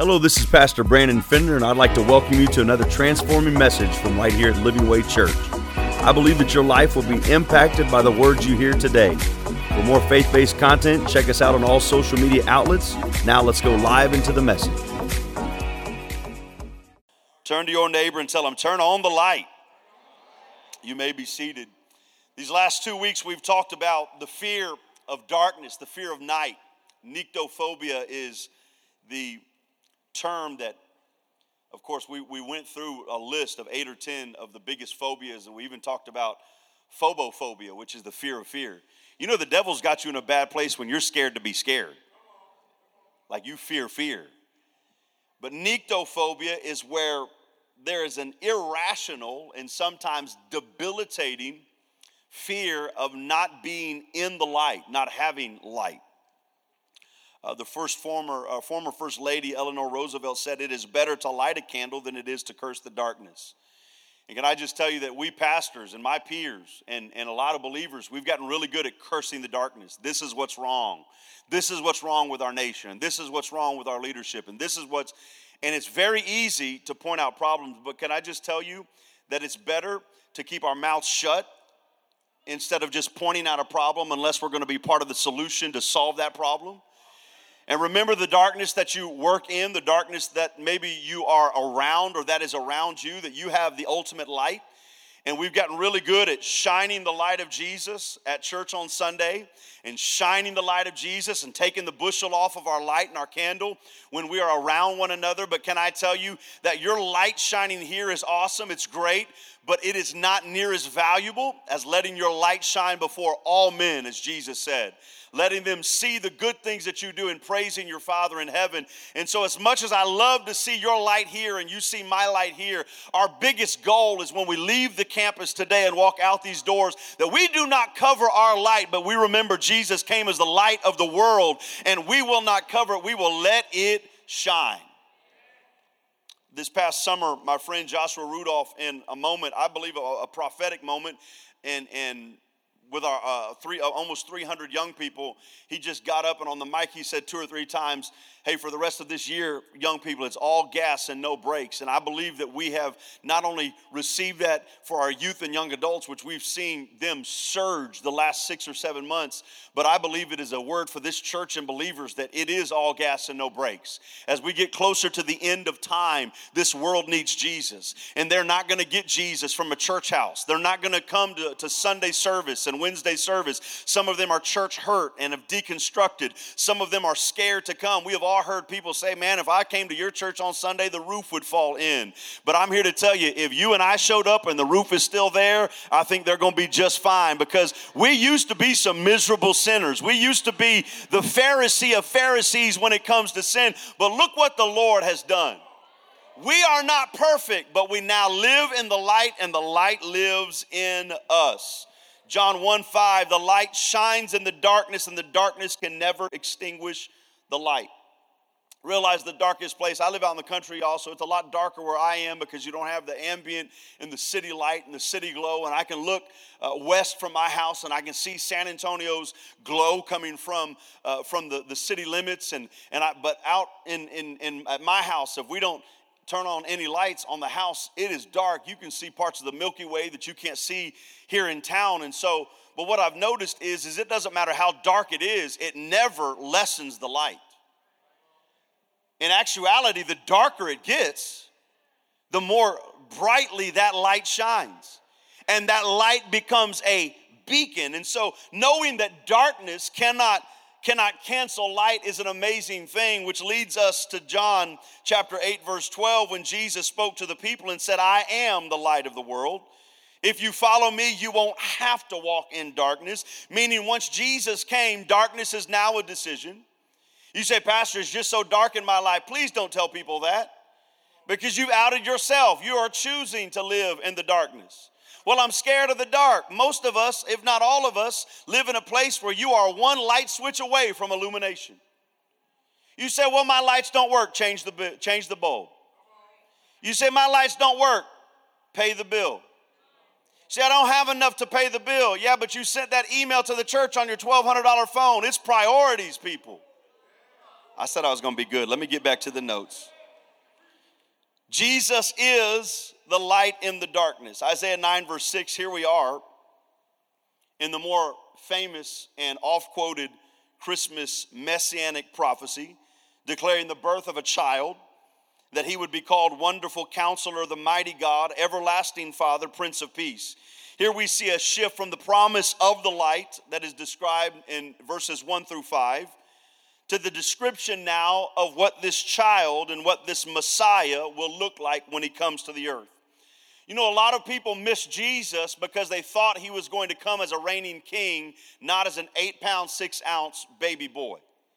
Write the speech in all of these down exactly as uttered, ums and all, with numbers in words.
Hello, this is Pastor Brandon Fender, and I'd like to welcome you to another transforming message from right here at Living Way Church. I believe that your life will be impacted by the words you hear today. For more faith-based content, check us out on all social media outlets. Now let's go live into the message. Turn to your neighbor and tell them, turn on the light. You may be seated. These last two weeks we've talked about the fear of darkness, the fear of night. Nyctophobia is the term that, of course, we, we went through a list of eight or ten of the biggest phobias, and we even talked about phobophobia, which is the fear of fear. You know, the devil's got you in a bad place when you're scared to be scared. Like you fear fear. But nyctophobia is where there is an irrational and sometimes debilitating fear of not being in the light, not having light. Uh, the first former uh, former First Lady Eleanor Roosevelt said, "It is better to light a candle than it is to curse the darkness." And can I just tell you that we pastors and my peers and, and a lot of believers, we've gotten really good at cursing the darkness. This is what's wrong. This is what's wrong with our nation. This is what's wrong with our leadership. And this is what's, and it's very easy to point out problems. But can I just tell you that it's better to keep our mouths shut instead of just pointing out a problem unless we're going to be part of the solution to solve that problem? And remember the darkness that you work in, the darkness that maybe you are around or that is around you, that you have the ultimate light. And we've gotten really good at shining the light of Jesus at church on Sunday and shining the light of Jesus and taking the bushel off of our light and our candle when we are around one another. But can I tell you that your light shining here is awesome, it's great, but it is not near as valuable as letting your light shine before all men, as Jesus said. Letting them see the good things that you do and praising your Father in heaven. And so as much as I love to see your light here and you see my light here, our biggest goal is when we leave the campus today and walk out these doors, that we do not cover our light, but we remember Jesus came as the light of the world, and we will not cover it. We will let it shine. This past summer, my friend Joshua Rudolph, in a moment, I believe a, a prophetic moment, and and with our uh, three, uh, almost three hundred young people, he just got up and on the mic he said two or three times, hey, for the rest of this year, young people, it's all gas and no brakes. And I believe that we have not only received that for our youth and young adults, which we've seen them surge the last six or seven months, but I believe it is a word for this church and believers that it is all gas and no brakes. As we get closer to the end of time, this world needs Jesus. And they're not going to get Jesus from a church house. They're not going to come to, to Sunday service and Wednesday service. Some of them are church hurt and have deconstructed. Some of them are scared to come. We have all heard people say, man, if I came to your church on Sunday, the roof would fall in. But I'm here to tell you, if you and I showed up and the roof is still there, I think they're going to be just fine, because we used to be some miserable sinners. We used to be the Pharisee of Pharisees when it comes to sin. But look what the Lord has done. We are not perfect, but we now live in the light, and the light lives in us. John one five, the light shines in the darkness, and the darkness can never extinguish the light. Realize the darkest place. I live out in the country also. It's a lot darker where I am because you don't have the ambient and the city light and the city glow. And I can look uh, west from my house and I can see San Antonio's glow coming from uh, from the, the city limits. And and I, but out in, in, in at my house, if we don't turn on any lights on the house, it is dark. You can see parts of the Milky Way that you can't see here in town. And so, but what I've noticed is, is it doesn't matter how dark it is, it never lessens the light. In actuality, the darker it gets, the more brightly that light shines. And that light becomes a beacon. And so knowing that darkness cannot cannot cancel light is an amazing thing, which leads us to John chapter eight, verse twelve, when Jesus spoke to the people and said, I am the light of the world. If you follow me, you won't have to walk in darkness. Meaning once Jesus came, darkness is now a decision. You say, Pastor, it's just so dark in my life. Please don't tell people that, because you've outed yourself. You are choosing to live in the darkness. Well, I'm scared of the dark. Most of us, if not all of us, live in a place where you are one light switch away from illumination. You say, well, my lights don't work. Change the, change the bulb. You say, my lights don't work. Pay the bill. See, I don't have enough to pay the bill. Yeah, but you sent that email to the church on your twelve hundred dollars phone. It's priorities, people. I said I was going to be good. Let me get back to the notes. Jesus is the light in the darkness. Isaiah nine verse six, here we are in the more famous and oft-quoted Christmas messianic prophecy, declaring the birth of a child, that he would be called Wonderful Counselor, the Mighty God, Everlasting Father, Prince of Peace. Here we see a shift from the promise of the light that is described in verses one through five to the description now of what this child and what this Messiah will look like when he comes to the earth. You know, a lot of people miss Jesus because they thought he was going to come as a reigning king, not as an eight pound, six ounce baby boy.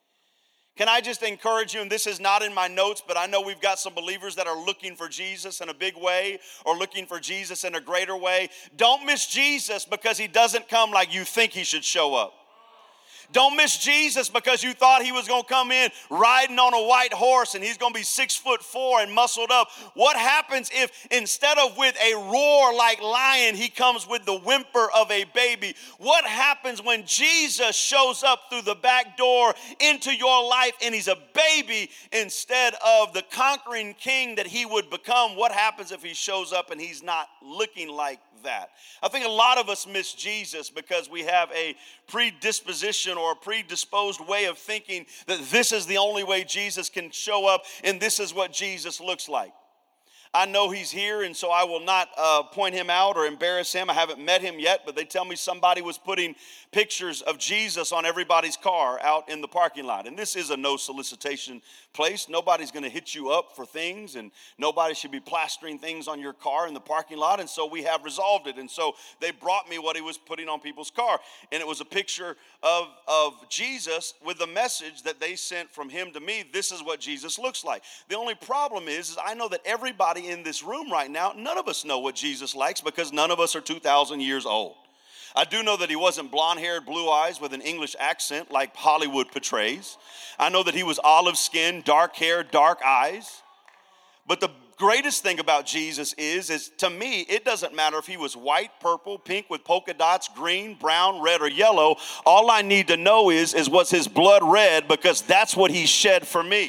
Can I just encourage you, and this is not in my notes, but I know we've got some believers that are looking for Jesus in a big way or looking for Jesus in a greater way. Don't miss Jesus because he doesn't come like you think he should show up. Don't miss Jesus because you thought he was going to come in riding on a white horse and he's going to be six foot four and muscled up. What happens if instead of with a roar like lion, he comes with the whimper of a baby? What happens when Jesus shows up through the back door into your life and he's a baby instead of the conquering king that he would become? What happens if he shows up and he's not looking like that? I think a lot of us miss Jesus because we have a predisposition or a predisposed way of thinking that this is the only way Jesus can show up and this is what Jesus looks like. I know he's here, and so I will not uh, point him out or embarrass him. I haven't met him yet, but they tell me somebody was putting pictures of Jesus on everybody's car out in the parking lot. And this is a no solicitation place. Nobody's going to hit you up for things, and nobody should be plastering things on your car in the parking lot. And so we have resolved it. And so they brought me what he was putting on people's car. And it was a picture of, of Jesus with the message that they sent from him to me. This is what Jesus looks like. The only problem is, is I know that everybody in this room right now, none of us know what Jesus likes because none of us are two thousand years old. I do know that he wasn't blonde-haired, blue eyes with an English accent like Hollywood portrays. I know that he was olive skin, dark hair, dark eyes. But the greatest thing about Jesus is, is to me, it doesn't matter if he was white, purple, pink with polka dots, green, brown, red, or yellow. All I need to know is, is was his blood red, because that's what he shed for me.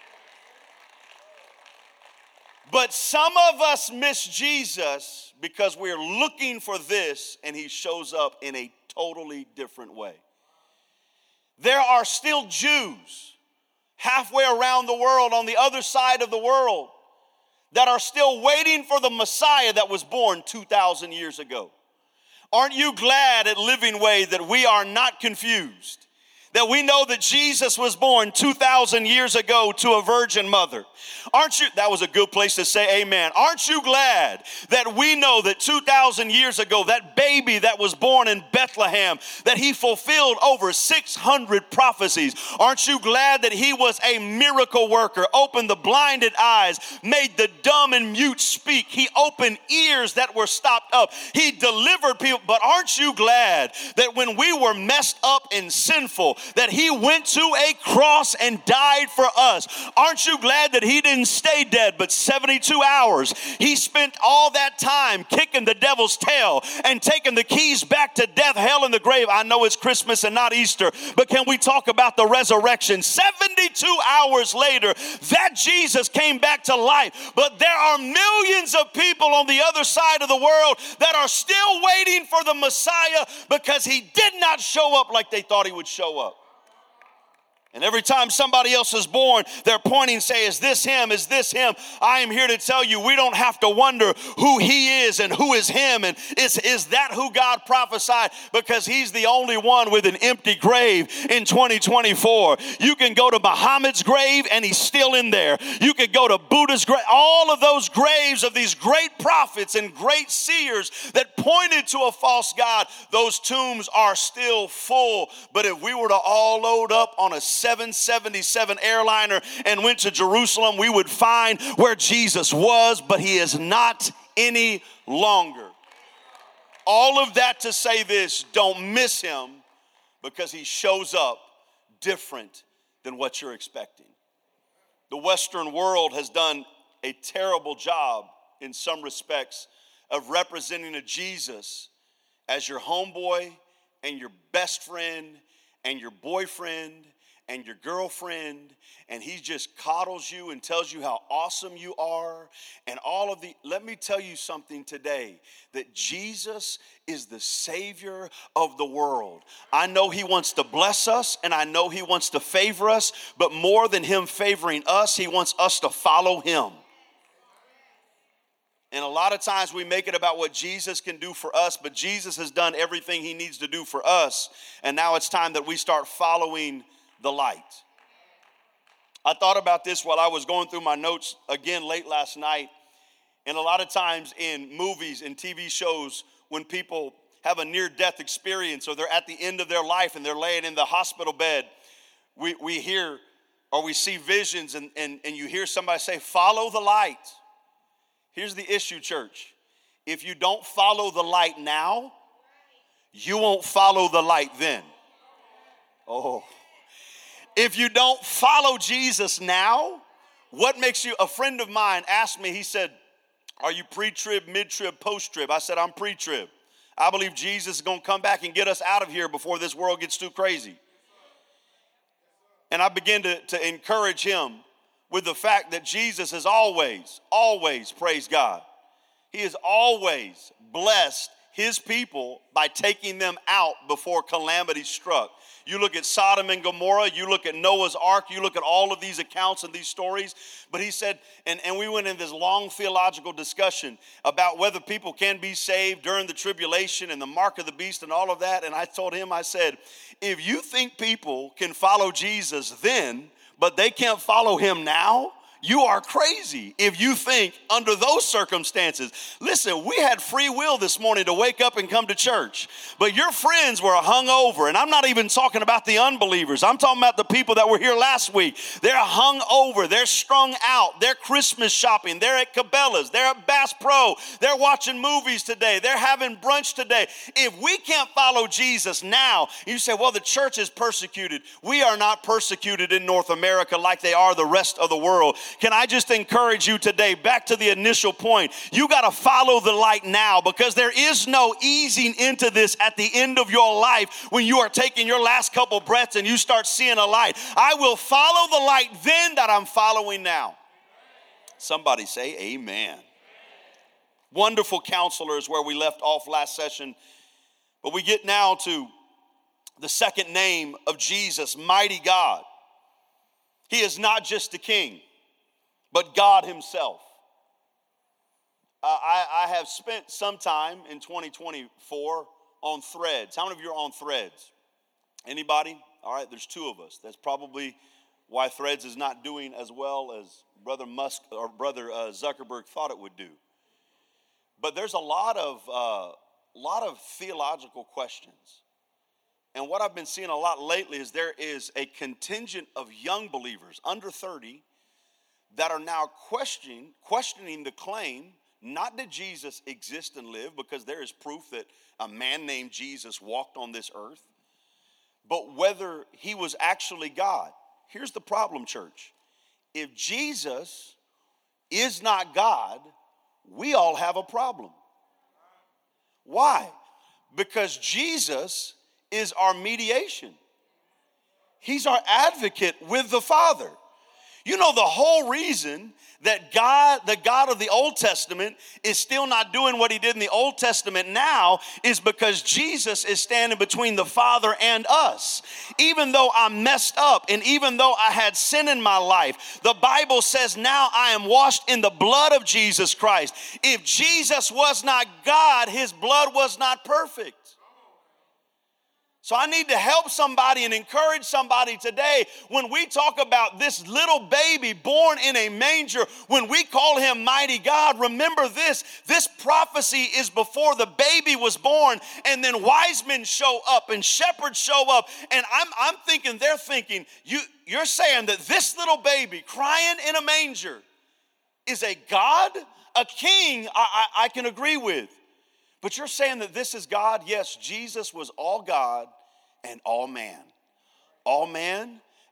But some of us miss Jesus because we're looking for this and he shows up in a totally different way. There are still Jews halfway around the world, on the other side of the world, that are still waiting for the Messiah that was born two thousand years ago. Aren't you glad at Living Way that we are not confused? That we know that Jesus was born two thousand years ago to a virgin mother. Aren't you, that was a good place to say amen. Aren't you glad that we know that two thousand years ago, that baby that was born in Bethlehem, that he fulfilled over six hundred prophecies? Aren't you glad that he was a miracle worker, opened the blinded eyes, made the dumb and mute speak? He opened ears that were stopped up. He delivered people. But aren't you glad that when we were messed up and sinful, that he went to a cross and died for us? Aren't you glad that he didn't stay dead but seventy-two hours? He spent all that time kicking the devil's tail and taking the keys back to death, hell, and the grave. I know it's Christmas and not Easter, but can we talk about the resurrection? seventy-two hours later, that Jesus came back to life. But there are millions of people on the other side of the world that are still waiting for the Messiah because he did not show up like they thought he would show up. And every time somebody else is born, they're pointing and say, is this him? Is this him? I am here to tell you, we don't have to wonder who he is and who is him. And is, is that who God prophesied? Because he's the only one with an empty grave in twenty twenty-four. You can go to Muhammad's grave and he's still in there. You could go to Buddha's grave. All of those graves of these great prophets and great seers that pointed to a false God, those tombs are still full. But if we were to all load up on a seven seventy-seven airliner and went to Jerusalem, we would find where Jesus was, but he is not any longer. All of that to say this: don't miss him because he shows up different than what you're expecting. The Western world has done a terrible job in some respects of representing a Jesus as your homeboy and your best friend and your boyfriend and your girlfriend, and he just coddles you and tells you how awesome you are and all of the, let me tell you something today, that Jesus is the Savior of the world. I know he wants to bless us, and I know he wants to favor us, but more than him favoring us, he wants us to follow him. And a lot of times we make it about what Jesus can do for us, but Jesus has done everything he needs to do for us, and now it's time that we start following the light. I thought about this while I was going through my notes again late last night. And a lot of times in movies and T V shows, when people have a near-death experience or they're at the end of their life and they're laying in the hospital bed, we, we hear or we see visions and, and, and you hear somebody say, follow the light. Here's the issue, church. If you don't follow the light now, you won't follow the light then. Oh. If you don't follow Jesus now, what makes you, a friend of mine asked me, he said, are you pre-trib, mid-trib, post-trib? I said, I'm pre-trib. I believe Jesus is going to come back and get us out of here before this world gets too crazy. And I began to, to encourage him with the fact that Jesus is always, always, praise God, he has always blessed his people by taking them out before calamity struck. You look at Sodom and Gomorrah, you look at Noah's Ark, you look at all of these accounts and these stories. But he said, and, and we went in this long theological discussion about whether people can be saved during the tribulation and the mark of the beast and all of that. And I told him, I said, if you think people can follow Jesus then, but they can't follow him now, you are crazy if you think under those circumstances. Listen, we had free will this morning to wake up and come to church, but your friends were hungover, and I'm not even talking about the unbelievers. I'm talking about the people that were here last week. They're hungover, they're strung out, they're Christmas shopping, they're at Cabela's, they're at Bass Pro, they're watching movies today, they're having brunch today. If we can't follow Jesus now, you say, well, the church is persecuted. We are not persecuted in North America like they are the rest of the world. Can I just encourage you today, back to the initial point, you got to follow the light now, because there is no easing into this at the end of your life when you are taking your last couple breaths and you start seeing a light. I will follow the light then that I'm following now. Somebody say amen. Wonderful Counselor is where we left off last session, but we get now to the second name of Jesus, Mighty God. He is not just a king, but God himself. Uh, I, I have spent some time in twenty twenty-four on Threads. How many of you are on Threads? Anybody? All right, there's two of us. That's probably why Threads is not doing as well as Brother Musk or Brother uh, Zuckerberg thought it would do. But there's a lot of uh, lot of theological questions. And what I've been seeing a lot lately is there is a contingent of young believers under thirty that are now questioning, questioning the claim, not that Jesus exists and lived, because there is proof that a man named Jesus walked on this earth, but whether he was actually God. Here's the problem, church. If Jesus is not God, we all have a problem. Why? Because Jesus is our mediation. He's our advocate with the Father. You know, the whole reason that God, the God of the Old Testament, is still not doing what he did in the Old Testament now is because Jesus is standing between the Father and us. Even though I'm messed up and even though I had sin in my life, the Bible says now I am washed in the blood of Jesus Christ. If Jesus was not God, his blood was not perfect. So I need to help somebody and encourage somebody today. When we talk about this little baby born in a manger, when we call him Mighty God, remember this, this prophecy is before the baby was born, and then wise men show up and shepherds show up, and I'm, I'm thinking, they're thinking, you, you're saying that this little baby crying in a manger is a God? A king, I, I, I can agree with. But you're saying that this is God? Yes, Jesus was all God and all man. All man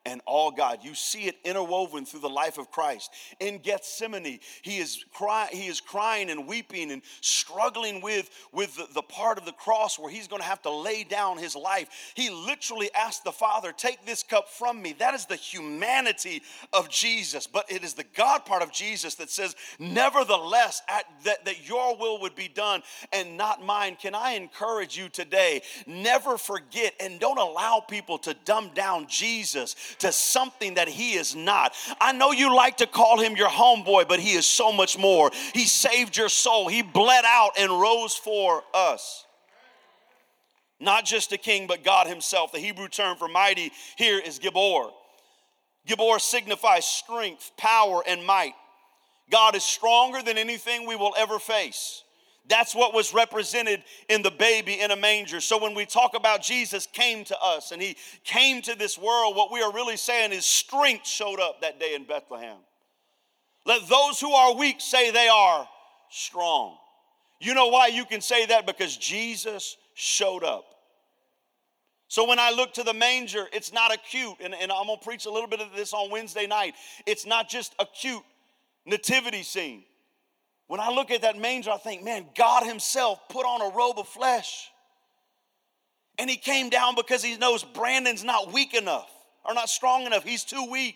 and all God. You see it interwoven through the life of Christ. In Gethsemane, he is crying, he is crying and weeping and struggling with, with the, the part of the cross where he's going to have to lay down his life. He literally asked the Father, take this cup from me. That is the humanity of Jesus. But it is the God part of Jesus that says, nevertheless, at, that, that your will would be done and not mine. Can I encourage you today, never forget and don't allow people to dumb down Jesus to something that he is not. I know you like to call him your homeboy, but he is so much more. He saved your soul. He bled out and rose for us. Not just a king, but God himself. The Hebrew term for mighty here is Gibor. Gibor signifies strength, power, and might. God is stronger than anything we will ever face. That's what was represented in the baby in a manger. So when we talk about Jesus came to us and he came to this world, what we are really saying is strength showed up that day in Bethlehem. Let those who are weak say they are strong. You know why you can say that? Because Jesus showed up. So when I look to the manger, it's not a cute, and, and I'm going to preach a little bit of this on Wednesday night. It's not just a cute nativity scene. When I look at that manger, I think, man, God himself put on a robe of flesh. And he came down because he knows Brandon's not weak enough or not strong enough. He's too weak.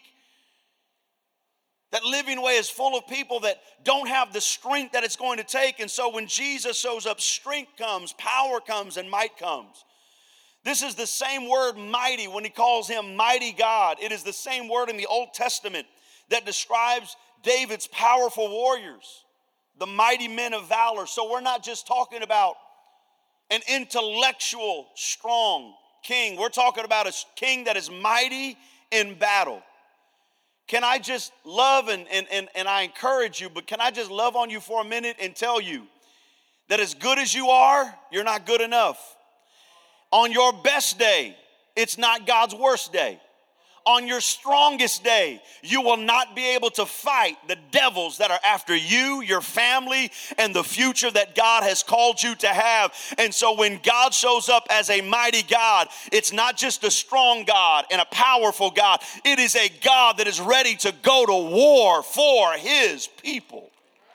That Living Way is full of people that don't have the strength that it's going to take. And so when Jesus shows up, strength comes, power comes, and might comes. This is the same word, mighty, when he calls him mighty God. It is the same word in the Old Testament that describes David's powerful warriors, the mighty men of valor. So we're not just talking about an intellectual, strong king. We're talking about a king that is mighty in battle. Can I just love, and, and, and, and I encourage you, but can I just love on you for a minute and tell you that as good as you are, you're not good enough. On your best day, it's not God's worst day. On your strongest day, you will not be able to fight the devils that are after you, your family, and the future that God has called you to have. And so when God shows up as a mighty God, it's not just a strong God and a powerful God. It is a God that is ready to go to war for his people.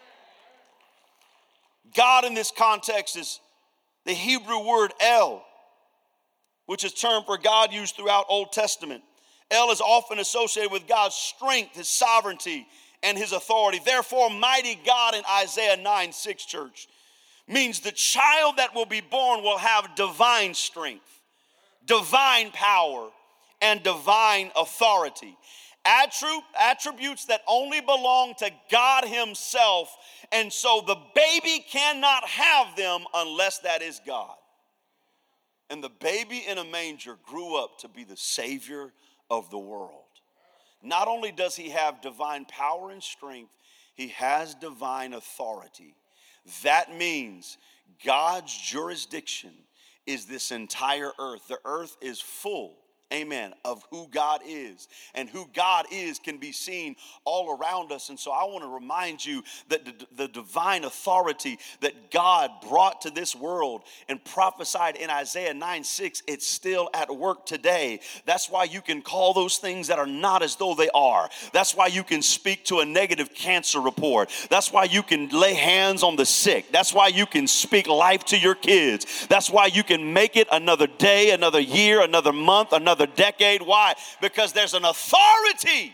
God in this context is the Hebrew word El, which is a term for God used throughout Old Testament. El is often associated with God's strength, his sovereignty, and his authority. Therefore, mighty God in Isaiah nine six, church, means the child that will be born will have divine strength, divine power, and divine authority. Attributes that only belong to God himself. And so the baby cannot have them unless that is God. And the baby in a manger grew up to be the Savior of the world. Not only does he have divine power and strength, he has divine authority. That means God's jurisdiction is this entire earth. The earth is full, amen, of who God is. And who God is can be seen all around us. And so I want to remind you that the, the divine authority that God brought to this world and prophesied in Isaiah nine six, it's still at work today. That's why you can call those things that are not as though they are. That's why you can speak to a negative cancer report. That's why you can lay hands on the sick. That's why you can speak life to your kids. That's why you can make it another day, another year, another month, another decade. Why? Because there's an authority.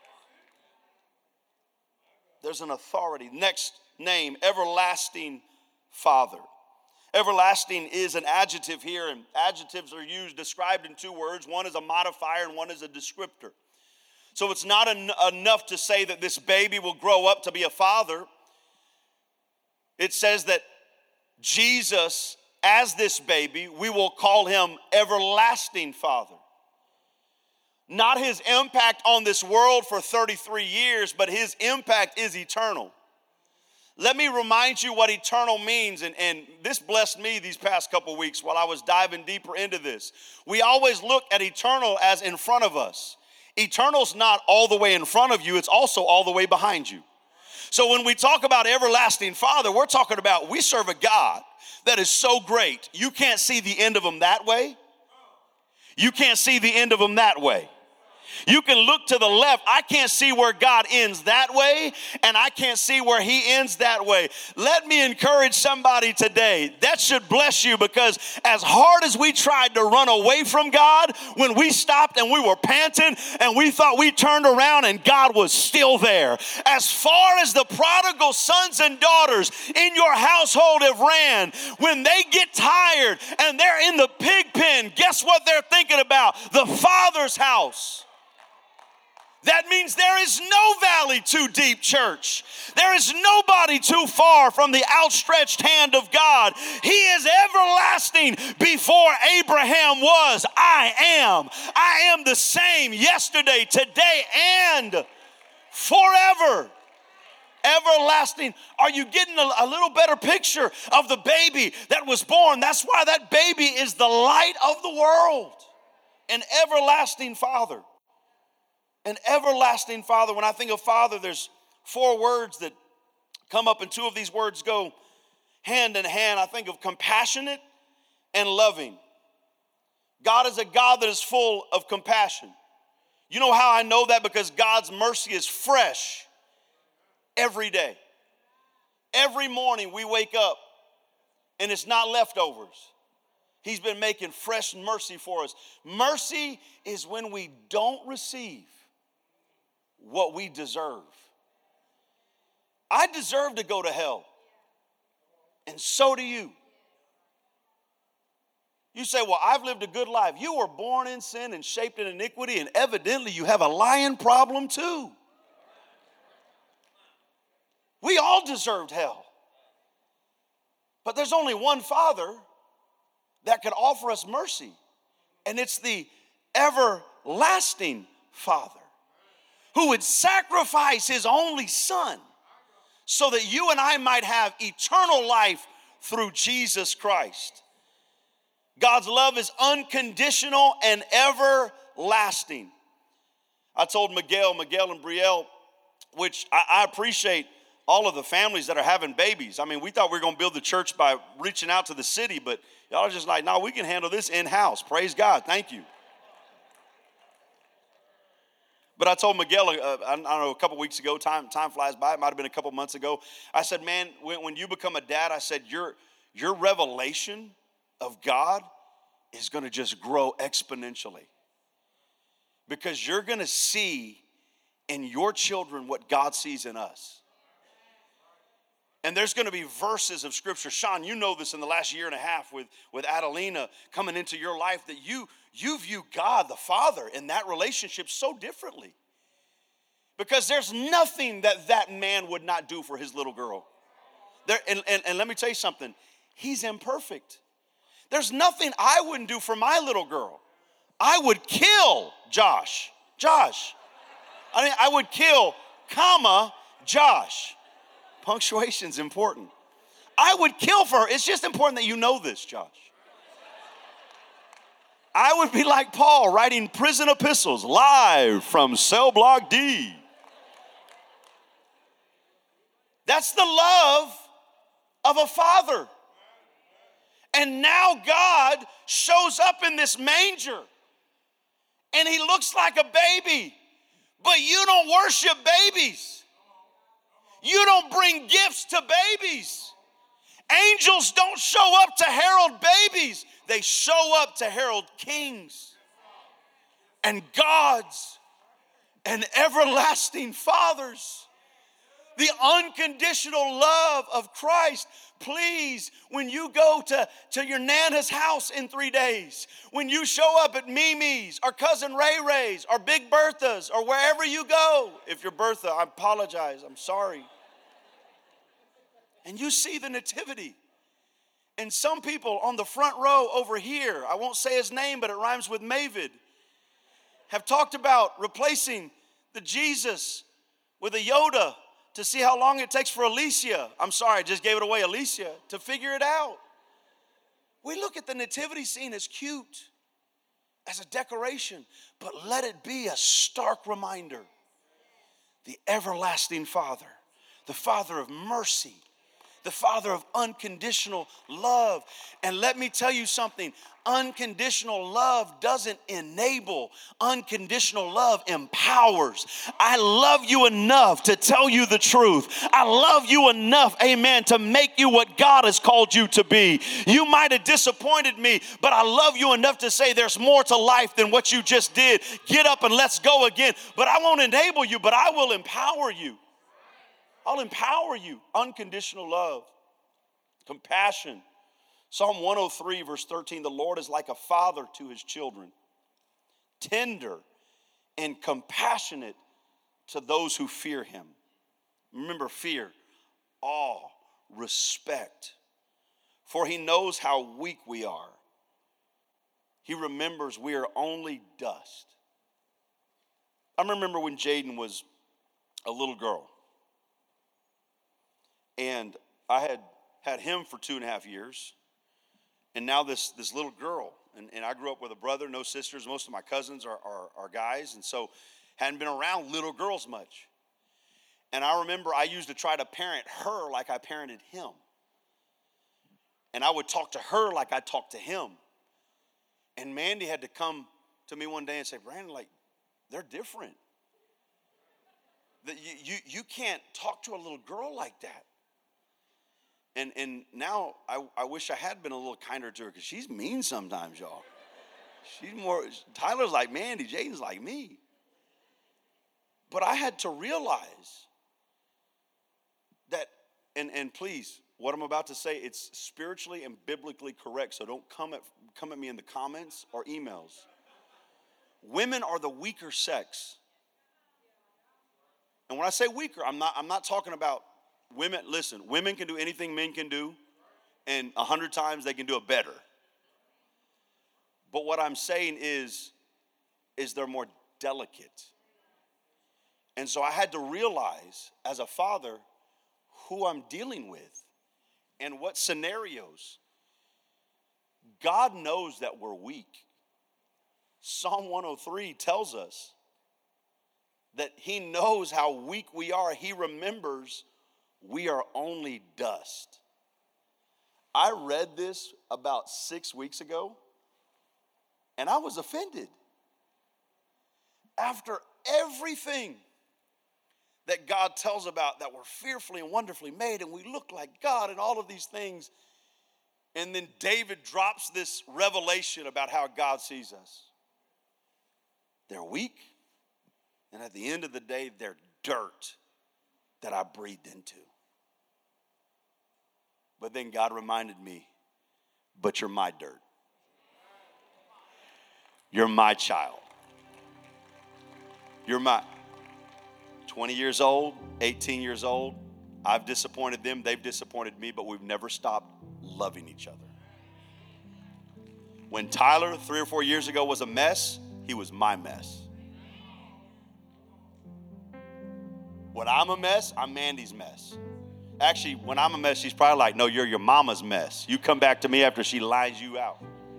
There's an authority. Next name, everlasting Father. Everlasting is an adjective here, and adjectives are used, described in two words. One is a modifier and one is a descriptor. So it's not en- enough to say that this baby will grow up to be a father. It says that Jesus, as this baby, we will call him everlasting Father. Not his impact on this world for thirty-three years, but his impact is eternal. Let me remind you what eternal means, and, and this blessed me these past couple weeks while I was diving deeper into this. We always look at eternal as in front of us. Eternal's not all the way in front of you, it's also all the way behind you. So when we talk about everlasting Father, we're talking about we serve a God that is so great, you can't see the end of him that way. You can't see the end of him that way. You can look to the left. I can't see where God ends that way, and I can't see where he ends that way. Let me encourage somebody today. That should bless you, because as hard as we tried to run away from God, when we stopped and we were panting and we thought we turned around and God was still there. As far as the prodigal sons and daughters in your household have ran, when they get tired and they're in the pig pen, guess what they're thinking about? The Father's house. That means there is no valley too deep, church. There is nobody too far from the outstretched hand of God. He is everlasting before Abraham was. I am. I am the same yesterday, today, and forever. Everlasting. Are you getting a, a little better picture of the baby that was born? That's why that baby is the light of the world. An everlasting Father. An everlasting Father. When I think of Father, there's four words that come up, and two of these words go hand in hand. I think of compassionate and loving. God is a God that is full of compassion. You know how I know that? Because God's mercy is fresh every day. Every morning we wake up and it's not leftovers. He's been making fresh mercy for us. Mercy is when we don't receive what we deserve. I deserve to go to hell, and so do you. You say, well, I've lived a good life. You were born in sin and shaped in iniquity, and evidently you have a lying problem too. We all deserved hell. But there's only one Father that can offer us mercy, and it's the everlasting Father, who would sacrifice his only Son so that you and I might have eternal life through Jesus Christ. God's love is unconditional and everlasting. I told Miguel, Miguel and Brielle, which I, I appreciate all of the families that are having babies. I mean, we thought we were going to build the church by reaching out to the city, but y'all are just like, no, we can handle this in-house. Praise God. Thank you. But I told Miguel, uh, I don't know, a couple weeks ago, time, time flies by, it might have been a couple months ago. I said, man, when, when you become a dad, I said, your, your revelation of God is going to just grow exponentially. Because you're going to see in your children what God sees in us. And there's going to be verses of Scripture. Sean, you know this in the last year and a half with, with Adelina coming into your life, that you, you view God, the Father, in that relationship so differently. Because there's nothing that that man would not do for his little girl. There, and, and, and let me tell you something. He's imperfect. There's nothing I wouldn't do for my little girl. I would kill Josh. Josh. I mean, I would kill, comma, Josh. Punctuation's important. I would kill for her. It's just important that you know this, Josh. I would be like Paul writing prison epistles live from cell block D. That's the love of a father. And now God shows up in this manger, and he looks like a baby, but you don't worship babies. You don't bring gifts to babies. Angels don't show up to herald babies. They show up to herald kings and gods and everlasting fathers. The unconditional love of Christ. Please, when you go to, to your Nana's house in three days, when you show up at Mimi's or Cousin Ray Ray's or Big Bertha's or wherever you go, if you're Bertha, I apologize, I'm sorry. And you see the nativity. And some people on the front row over here, I won't say his name, but it rhymes with Mavid, have talked about replacing the Jesus with a Yoda to see how long it takes for Alicia, I'm sorry, I just gave it away, Alicia, to figure it out. We look at the nativity scene as cute, as a decoration, but let it be a stark reminder. The everlasting Father, the Father of mercy, the Father of unconditional love. And let me tell you something, unconditional love doesn't enable, unconditional love empowers. I love you enough to tell you the truth. I love you enough, amen, to make you what God has called you to be. You might have disappointed me, but I love you enough to say there's more to life than what you just did. Get up and let's go again. But I won't enable you, but I will empower you. I'll empower you. Unconditional love, compassion. Psalm one oh three, verse thirteen, the Lord is like a father to his children, tender and compassionate to those who fear him. Remember, fear, awe, respect. For he knows how weak we are. He remembers we are only dust. I remember when Jaden was a little girl. And I had had him for two and a half years. And now this, this little girl. And, and I grew up with a brother, no sisters. Most of my cousins are, are, are guys. And so hadn't been around little girls much. And I remember I used to try to parent her like I parented him. And I would talk to her like I talked to him. And Mandy had to come to me one day and say, Brandon, like, they're different. That you, you, you can't talk to a little girl like that. And and now I, I wish I had been a little kinder to her because she's mean sometimes, y'all. She's more, Tyler's like Mandy, Jaden's like me. But I had to realize that, and, and please, what I'm about to say, it's spiritually and biblically correct, so don't come at, come at me in the comments or emails. Women are the weaker sex. And when I say weaker, I'm not, I'm not talking about women. Listen, women can do anything men can do, and a hundred times they can do it better. But what I'm saying is, is they're more delicate. And so I had to realize as a father who I'm dealing with and what scenarios. God knows that we're weak. Psalm one oh three tells us that he knows how weak we are. He remembers we are only dust. I read this about six weeks ago, and I was offended. After everything that God tells about, that we're fearfully and wonderfully made, and we look like God and all of these things, and then David drops this revelation about how God sees us. They're weak, and at the end of the day, they're dirt that I breathed into. But then God reminded me, but you're my dirt. You're my child. You're my twenty years old, eighteen years old. I've disappointed them, they've disappointed me, but we've never stopped loving each other. When Tyler, three or four years ago, was a mess, he was my mess. When I'm a mess, I'm Mandy's mess. Actually, when I'm a mess, she's probably like, no, you're your mama's mess. You come back to me after she lies you out.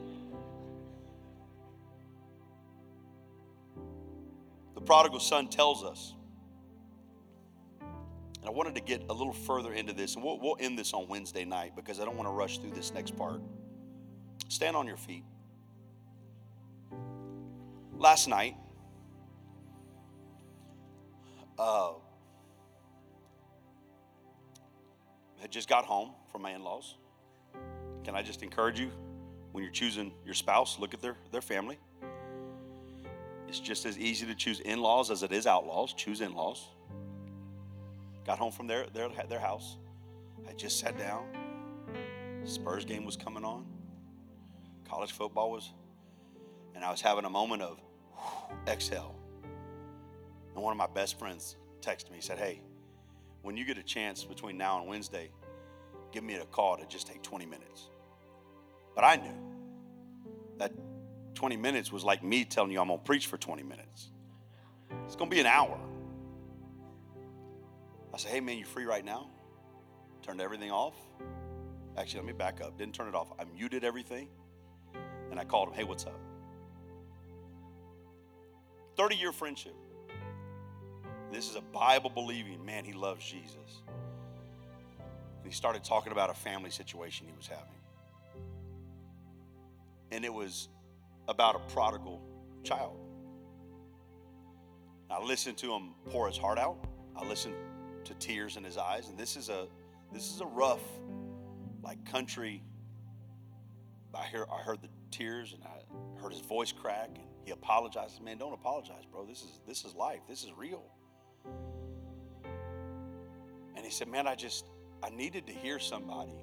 The prodigal son tells us, and I wanted to get a little further into this, and we'll, we'll end this on Wednesday night because I don't want to rush through this next part. Stand on your feet. Last night, uh, I just got home from my in-laws. Can I just encourage you, when you're choosing your spouse, look at their, their family. It's just as easy to choose in-laws as it is outlaws. Choose in-laws. Got home from their, their, their house. I just sat down. Spurs game was coming on. College football was. And I was having a moment of whew, exhale. And one of my best friends texted me. He said, hey, when you get a chance between now and Wednesday, give me a call to just take twenty minutes. But I knew that twenty minutes was like me telling you I'm going to preach for twenty minutes. It's going to be an hour. I said, hey, man, you free right now? Turned everything off. Actually, let me back up. Didn't turn it off. I muted everything. And I called him, hey, what's up? thirty-year friendship. This is a Bible-believing man. He loves Jesus. he started talking about a family situation he was having. And it was about a prodigal child. I listened to him pour his heart out. I listened to tears in his eyes. And this is a this is a rough, like country. I hear I heard the tears and I heard his voice crack, and he apologized. Man, don't apologize, bro. This is this is life. This is real. And he said, man, I just I needed to hear somebody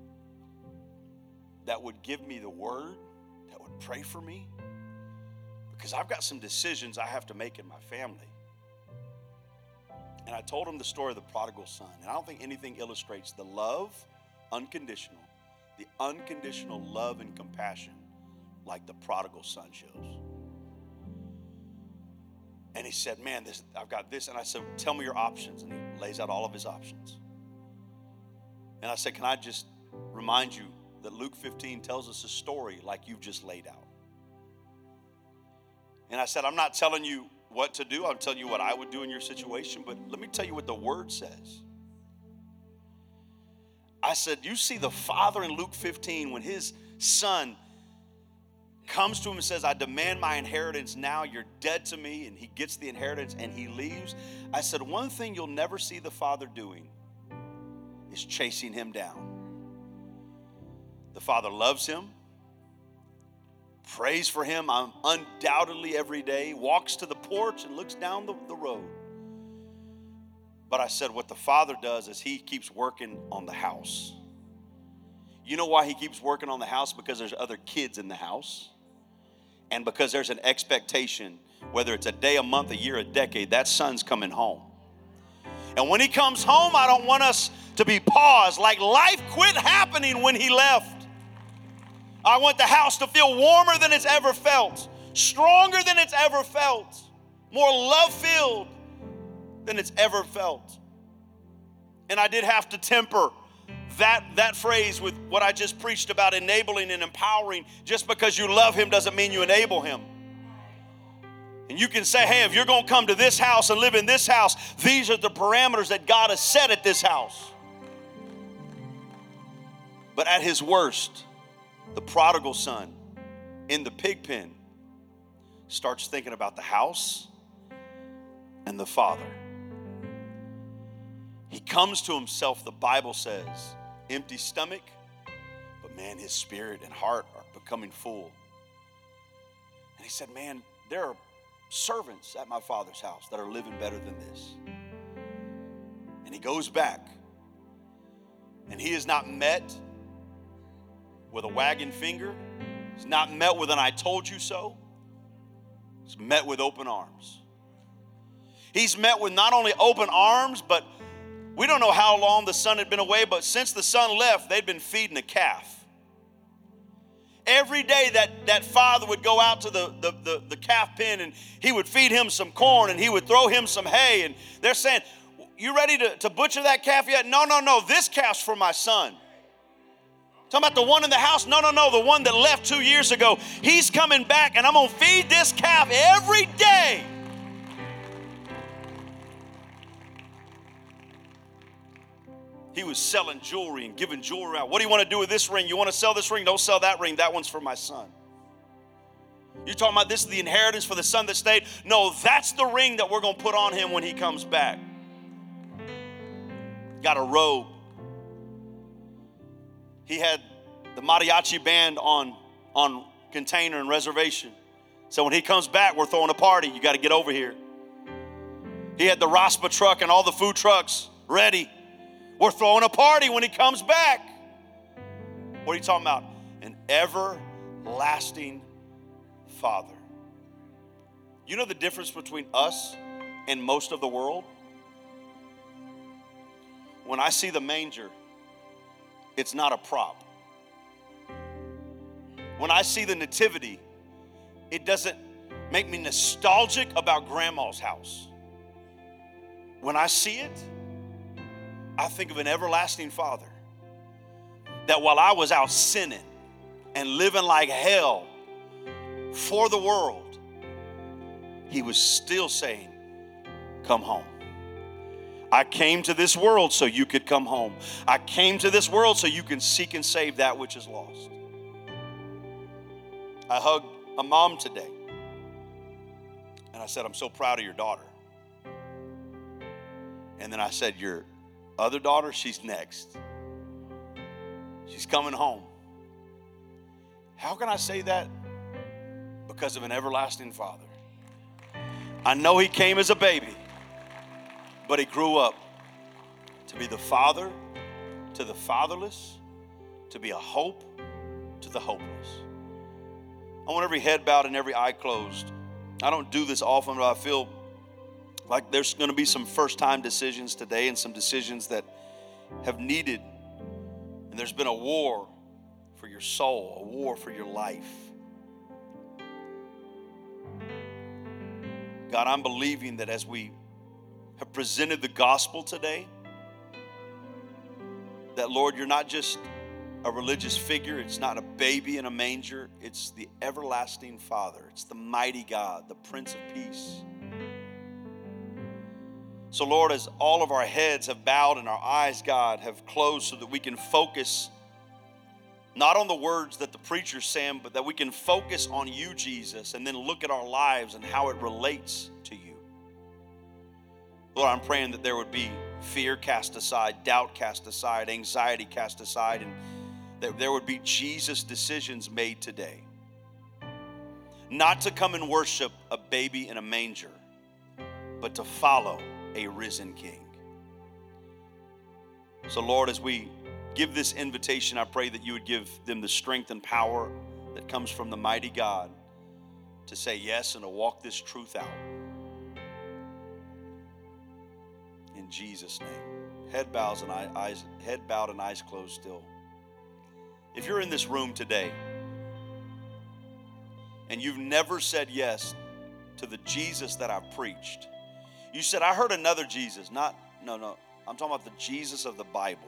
that would give me the word, that would pray for me, because I've got some decisions I have to make in my family. And I told him the story of the prodigal son. And I don't think anything illustrates the love, unconditional, the unconditional love and compassion like the prodigal son shows. And he said, man, this, I've got this. And I said, tell me your options. And he lays out all of his options. And I said, can I just remind you that Luke fifteen tells us a story like you've just laid out. And I said, I'm not telling you what to do. I'm telling you what I would do in your situation. But let me tell you what the word says. I said, you see the father in Luke fifteen when his son comes to him and says, I demand my inheritance now. You're dead to me. And he gets the inheritance and he leaves. I said, one thing you'll never see the father doing is chasing him down. The father loves him, prays for him undoubtedly every day, walks to the porch and looks down the, the road. But I said, what the father does is he keeps working on the house. You know why he keeps working on the house? Because there's other kids in the house. And because there's an expectation, whether it's a day, a month, a year, a decade, that son's coming home. And when he comes home, I don't want us to be paused, like life quit happening when he left. I want the house to feel warmer than it's ever felt, stronger than it's ever felt, more love-filled than it's ever felt. And I did have to temper that, that phrase with what I just preached about enabling and empowering. Just because you love him doesn't mean you enable him. And you can say, hey, if you're going to come to this house and live in this house, these are the parameters that God has set at this house. But at his worst, the prodigal son in the pig pen starts thinking about the house and the father. He comes to himself, the Bible says, empty stomach, but man, his spirit and heart are becoming full. And he said, man, there are servants at my father's house that are living better than this. And he goes back, and he is not met with a wagging finger. He's not met with an I told you so. He's met with open arms. He's met with not only open arms, but we don't know how long the son had been away, but since the son left, they'd been feeding a calf. Every day that, that father would go out to the, the, the, the calf pen and he would feed him some corn and he would throw him some hay. And they're saying, you ready to, to butcher that calf yet? No, no, no, this calf's for my son. Talking about the one in the house? No, no, no, the one that left two years ago. He's coming back and I'm going to feed this calf every day. He was selling jewelry and giving jewelry out. What do you want to do with this ring? You want to sell this ring? Don't sell that ring. That one's for my son. You're talking about this is the inheritance for the son that stayed? No, that's the ring that we're going to put on him when he comes back. Got a robe. He had the mariachi band on, on container and reservation. So when he comes back, we're throwing a party. You got to get over here. He had the Raspa truck and all the food trucks ready. We're throwing a party when he comes back. What are you talking about? An everlasting Father. You know the difference between us and most of the world? When I see the manger, it's not a prop. When I see the nativity, it doesn't make me nostalgic about grandma's house. When I see it, I think of an everlasting Father that while I was out sinning and living like hell for the world, he was still saying, come home. I came to this world so you could come home. I came to this world so you can seek and save that which is lost. I hugged a mom today, and I said, I'm so proud of your daughter. And then I said, your other daughter, she's next. She's coming home. How can I say that? Because of an everlasting Father. I know he came as a baby, but he grew up to be the father to the fatherless, to be a hope to the hopeless. I want every head bowed and every eye closed. I don't do this often, but I feel like there's going to be some first-time decisions today and some decisions that have needed, and there's been a war for your soul, a war for your life. God, I'm believing that as we have presented the gospel today, that, Lord, you're not just a religious figure. It's not a baby in a manger. It's the everlasting Father. It's the mighty God, the Prince of Peace. So, Lord, as all of our heads have bowed and our eyes, God, have closed so that we can focus not on the words that the preacher's saying, but that we can focus on you, Jesus, and then look at our lives and how it relates to you. Lord, I'm praying that there would be fear cast aside, doubt cast aside, anxiety cast aside, and that there would be Jesus decisions made today. Not to come and worship a baby in a manger, but to follow a risen King. So, Lord, as we give this invitation, I pray that you would give them the strength and power that comes from the mighty God to say yes and to walk this truth out. In Jesus' name. Head bows and eyes, head bowed and eyes closed still. If you're in this room today and you've never said yes to the Jesus that I've preached, you said, I heard another Jesus. Not, no, no. I'm talking about the Jesus of the Bible.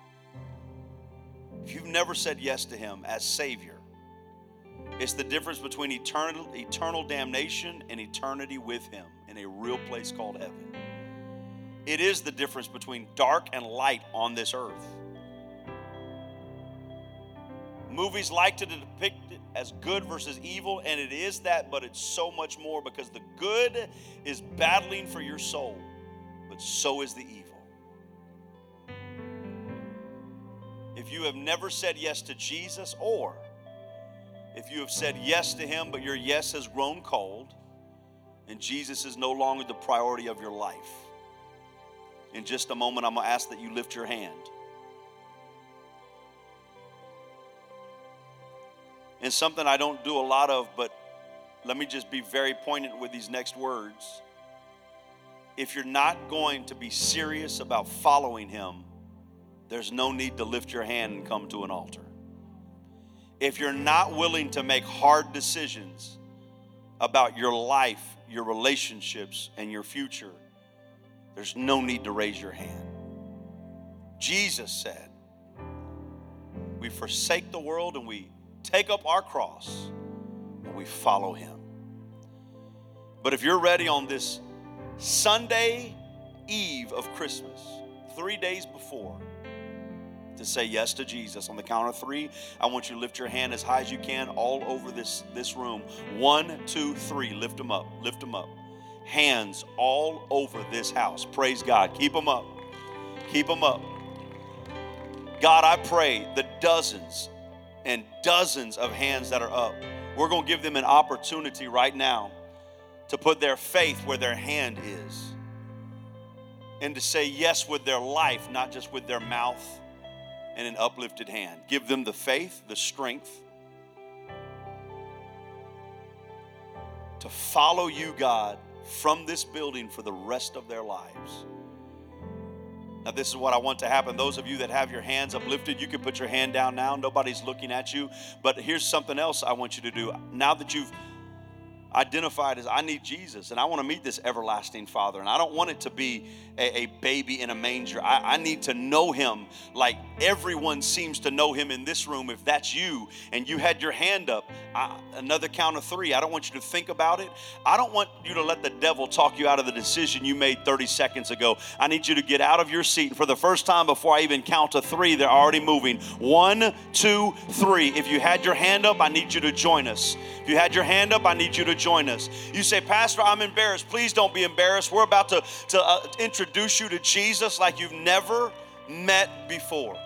If you've never said yes to him as Savior, it's the difference between eternal, eternal damnation and eternity with him in a real place called heaven. It is the difference between dark and light on this earth. Movies like to depict it as good versus evil, and it is that, but it's so much more, because the good is battling for your soul, but so is the evil. If you have never said yes to Jesus, or if you have said yes to him, but your yes has grown cold, and Jesus is no longer the priority of your life, in just a moment, I'm going to ask that you lift your hand. And something I don't do a lot of, but let me just be very poignant with these next words. If you're not going to be serious about following him, there's no need to lift your hand and come to an altar. If you're not willing to make hard decisions about your life, your relationships, and your future, there's no need to raise your hand. Jesus said, we forsake the world and we take up our cross and we follow him. But if you're ready on this Sunday eve of Christmas, three days before, to say yes to Jesus, on the count of three, I want you to lift your hand as high as you can all over this, this room. One, two, three. Lift them up. Lift them up. Hands all over this house. Praise God. Keep them up. Keep them up. God, I pray the dozens and dozens of hands that are up, we're going to give them an opportunity right now to put their faith where their hand is and to say yes with their life, not just with their mouth and an uplifted hand. Give them the faith, the strength to follow you, God, from this building for the rest of their lives. Now, this is what I want to happen. Those of you that have your hands uplifted, you can put your hand down now. Nobody's looking at you. But here's something else I want you to do. Now that you've identified as I need Jesus and I want to meet this everlasting Father, and I don't want it to be a, a baby in a manger. I, I need to know him like everyone seems to know him in this room. If that's you and you had your hand up, I, another count of three. I don't want you to think about it. I don't want you to let the devil talk you out of the decision you made thirty seconds ago. I need you to get out of your seat. And for the first time before I even count to three, they're already moving. One, two, three. If you had your hand up, I need you to join us. If you had your hand up, I need you to join us. You say, Pastor, I'm embarrassed. Please don't be embarrassed. We're about to, to uh, introduce you to Jesus like you've never met before.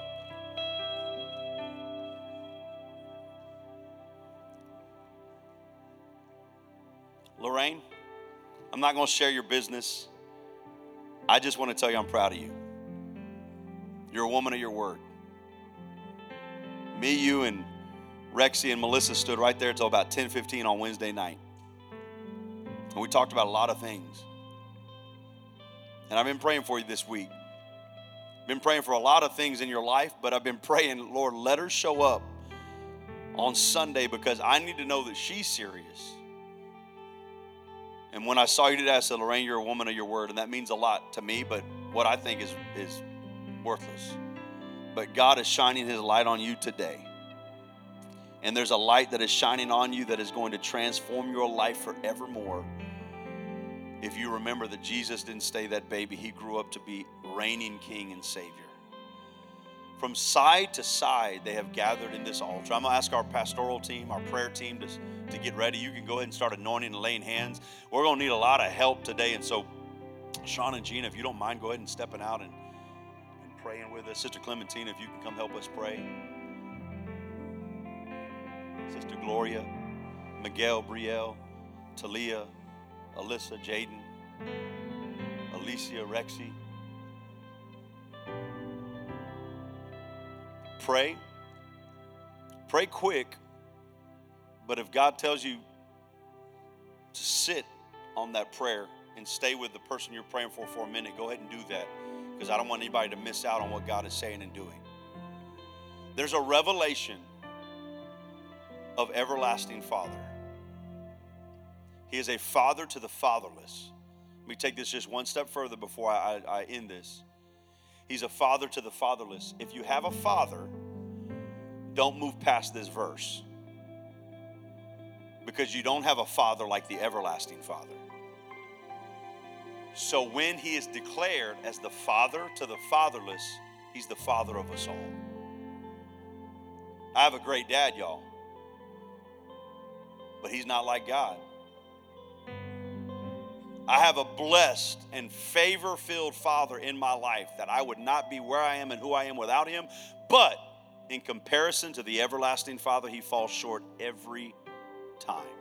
Lorraine, I'm not going to share your business. I just want to tell you I'm proud of you. You're a woman of your word. Me, you, and Rexy and Melissa stood right there till about ten fifteen on Wednesday night. And we talked about a lot of things. And I've been praying for you this week. Been praying for a lot of things in your life, but I've been praying, Lord, let her show up on Sunday because I need to know that she's serious. And when I saw you today, I said, Lorraine, you're a woman of your word, and that means a lot to me, but what I think is, is worthless. But God is shining his light on you today. And there's a light that is shining on you that is going to transform your life forevermore. If you remember that Jesus didn't stay that baby, he grew up to be reigning King and Savior. From side to side, they have gathered in this altar. I'm going to ask our pastoral team, our prayer team to, to get ready. You can go ahead and start anointing and laying hands. We're going to need a lot of help today. And so, Sean and Gina, if you don't mind, go ahead and stepping out and, and praying with us. Sister Clementina, if you can come help us pray. Sister Gloria, Miguel, Brielle, Talia, Alyssa, Jaden, Alicia, Rexy. Pray. Pray quick. But if God tells you to sit on that prayer and stay with the person you're praying for for a minute, go ahead and do that. Because I don't want anybody to miss out on what God is saying and doing. There's a revelation of everlasting Father. He is a father to the fatherless. Let me take this just one step further before I, I, I end this. He's a father to the fatherless. If you have a father, don't move past this verse. Because you don't have a father like the everlasting Father. So when he is declared as the father to the fatherless, he's the father of us all. I have a great dad, y'all. But he's not like God. I have a blessed and favor-filled father in my life that I would not be where I am and who I am without him. But in comparison to the everlasting Father, he falls short every time.